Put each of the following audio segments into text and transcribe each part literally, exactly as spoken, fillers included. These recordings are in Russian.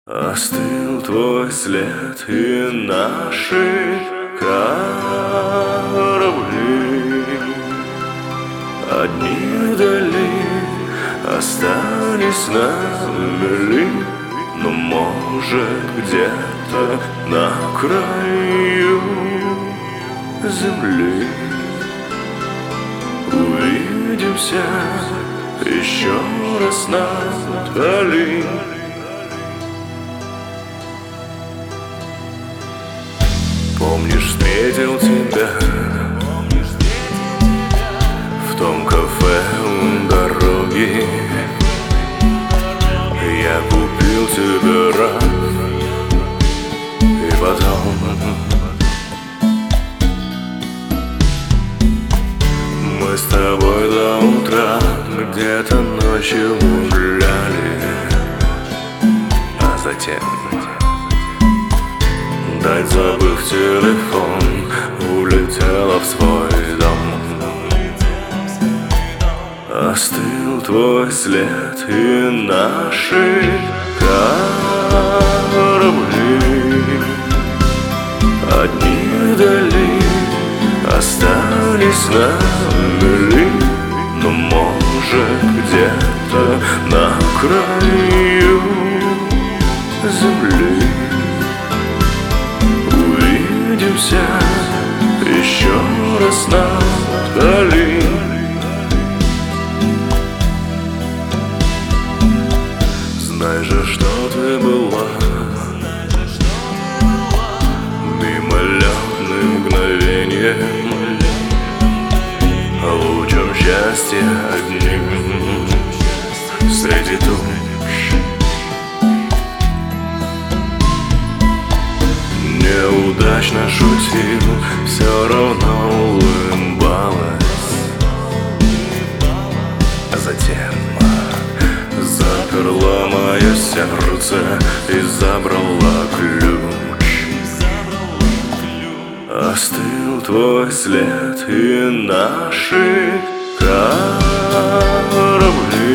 Остыл твой след и наши корабли одни вдали остались на мели, но может где-то на краю земли увидимся еще раз надали. Помнишь, встретил тебя в том кафе у дороги. Я купил тебе раф, и потом мы с тобой до утра где-то ночью гуляли, а затем, дать забыв телефон, улетела в свой дом. Остыл твой след и наши корабли одни вдали остались на мели, но может где-то на краю земли увидимся еще раз надали. Знай же, что ты была мимолетным мгновением, лучом счастья одним среди туч. Неудачно шутил, все равно улыбалась, а затем заперла мое сердце и забрала ключ. Остыл твой след и наши корабли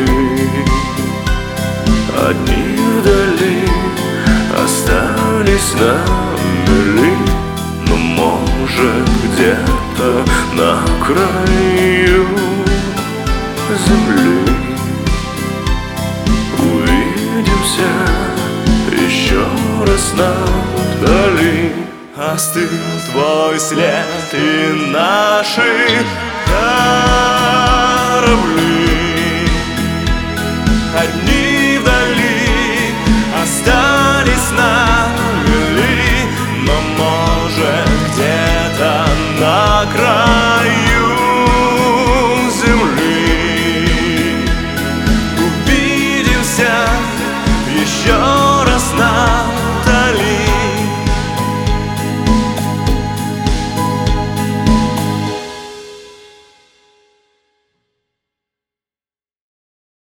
одни вдали остались на мели, но может где-то на краю земли увидимся еще раз надали. Остыл твой след и наши корабли одни вдали остались на мели, но может где-то на краю земли увидимся еще